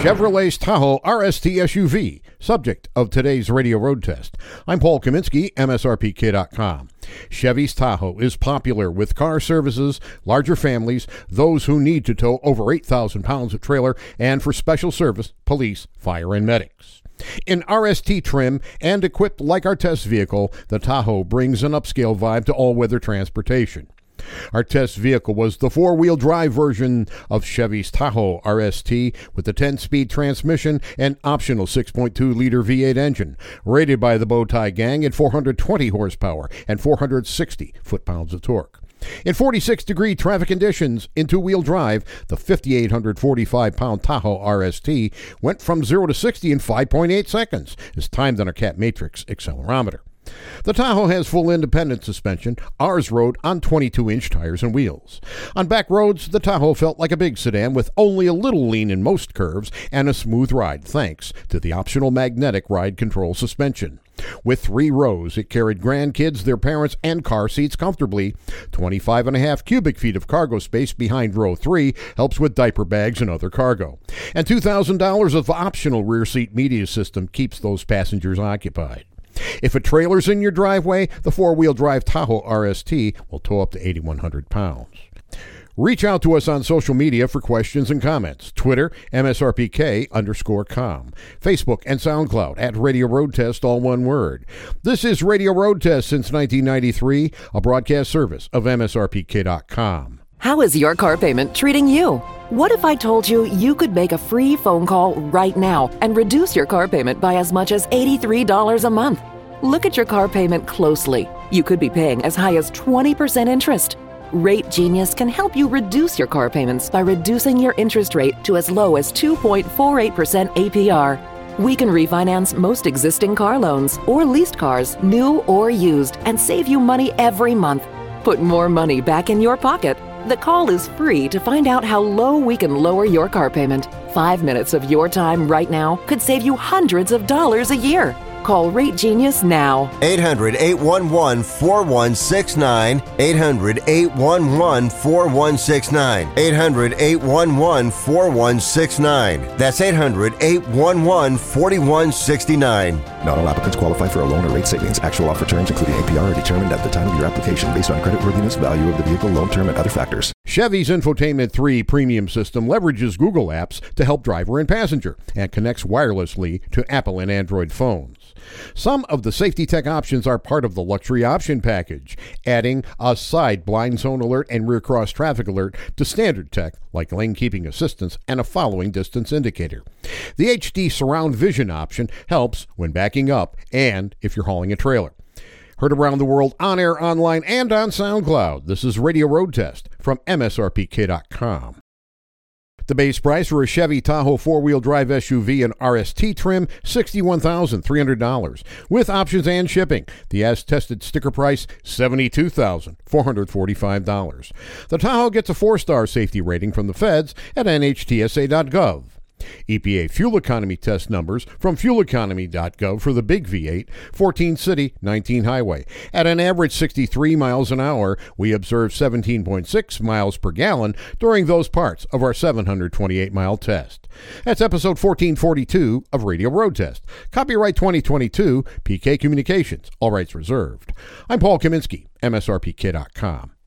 Chevrolet's Tahoe RST SUV, subject of today's radio road test. I'm Paul Kaminsky, MSRPK.com. Chevy's Tahoe is popular with car services, larger families, those who need to tow over 8,000 pounds of trailer, and for special service, police, fire, and medics. In RST trim and equipped like our test vehicle, the Tahoe brings an upscale vibe to all-weather transportation. Our test vehicle was the four-wheel drive version of Chevy's Tahoe RST with the 10-speed transmission and optional 6.2-liter V8 engine, rated by the Bowtie Gang at 420 horsepower and 460 foot-pounds of torque. In 46-degree traffic conditions in two-wheel drive, the 5,845-pound Tahoe RST went from 0 to 60 in 5.8 seconds, as timed on our Cat Matrix accelerometer. The Tahoe has full independent suspension. Ours rode on 22-inch tires and wheels. On back roads, the Tahoe felt like a big sedan with only a little lean in most curves and a smooth ride thanks to the optional magnetic ride control suspension. With 3 rows, it carried grandkids, their parents, and car seats comfortably. 25.5 cubic feet of cargo space behind row 3 helps with diaper bags and other cargo. And $2,000 of optional rear seat media system keeps those passengers occupied. If a trailer's in your driveway, the four-wheel drive Tahoe RST will tow up to 8,100 pounds. Reach out to us on social media for questions and comments. Twitter, MSRPK_com. Facebook and SoundCloud at Radio Road Test, all one word. This is Radio Road Test since 1993, a broadcast service of MSRPK.com. How is your car payment treating you? What if I told you you could make a free phone call right now and reduce your car payment by as much as $83 a month? Look at your car payment closely. You could be paying as high as 20% interest. Rate Genius can help you reduce your car payments by reducing your interest rate to as low as 2.48% APR. We can refinance most existing car loans or leased cars, new or used, and save you money every month. Put more money back in your pocket. The call is free to find out how low we can lower your car payment. 5 minutes of your time right now could save you hundreds of dollars a year. Call Rate Genius now. 800-811-4169. 800-811-4169. 800-811-4169. That's 800-811-4169. Not all applicants qualify for a loan or rate savings. Actual offer terms, including APR, are determined at the time of your application based on creditworthiness, value of the vehicle, loan term, and other factors. Chevy's Infotainment 3 premium system leverages Google Apps to help driver and passenger and connects wirelessly to Apple and Android phones. Some of the safety tech options are part of the luxury option package, adding a side blind zone alert and rear cross traffic alert to standard tech like lane keeping assistance and a following distance indicator. The HD surround vision option helps when backing up and if you're hauling a trailer. Heard around the world on air, online, and on SoundCloud. This is Radio Road Test from MSRPK.com. The base price for a Chevy Tahoe four-wheel drive SUV and RST trim, $61,300. With options and shipping. The as-tested sticker price, $72,445. The Tahoe gets a 4-star safety rating from the feds at NHTSA.gov. EPA fuel economy test numbers from fueleconomy.gov for the big V8, 14 city, 19 highway. At an average 63 miles an hour, we observed 17.6 miles per gallon during those parts of our 728-mile test. That's episode 1442 of Radio Road Test. Copyright 2022, PK Communications, all rights reserved. I'm Paul Kaminsky, MSRPK.com.